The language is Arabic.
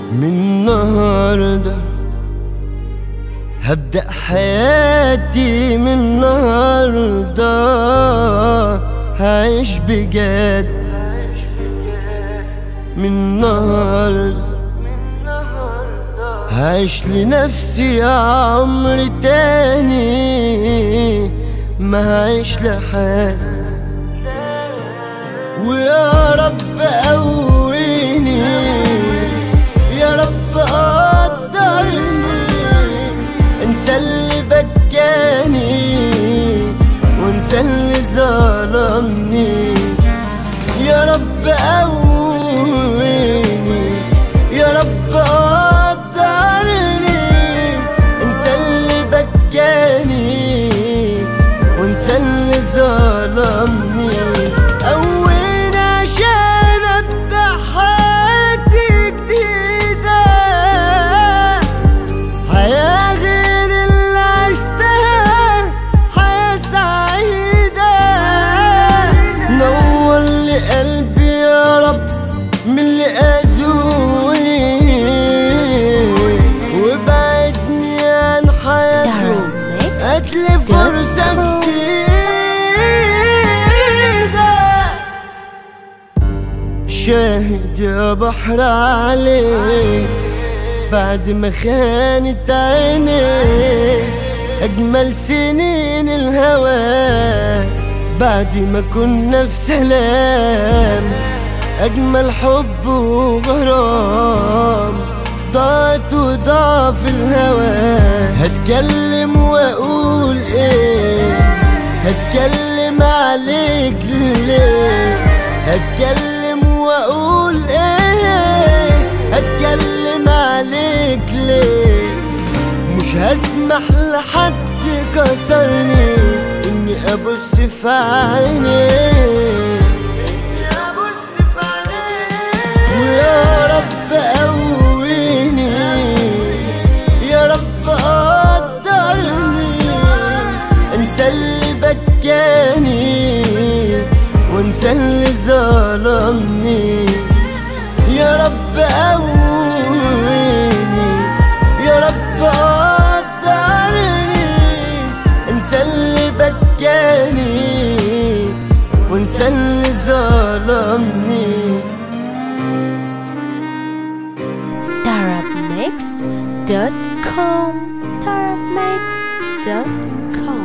من النهاردة هبدأ حياتي، من النهاردة هعيش بجد، من النهاردة هعيش لنفسي عمر تاني، ما هعيش لحد. ويا رب قويني، يا رب قدرني، انسى اللي بكاني وانسى اللي ظلمني. يا رب قويني، يا رب قدرني، انسى اللي بكاني وانسى اللي ظلمني. قويني عشان ابدأ حياتي جديدة، حياة غير اللي عشتها، حياة سعيدة. نور لي قلبي يا رب من اللي أذوني، وبعدني عن حياتهم، هاتلي فرصة جديدة. شاهد يا بحر عليك بعد ما خانت عينيك، أجمل سنين الهوى بعد ما كنا في سلام، أجمل حب وغرام ضاعت وضاع في الهوى. هتكلم وأقول إيه، هتكلم عليك ليه، هتكلم وأقول إيه، هتكلم عليك ليه. مش هسمح لحد كسرني إني أبص في عينيه، ويا رب قويني، يا رب قدرني، انسى اللي بكاني وانسى اللي ظلمني. يا رب قويني، يا رب قدرني، انسى اللي بكاني وانسى اللي ظلمني. Tarabmixed.com. Tarabmixed.com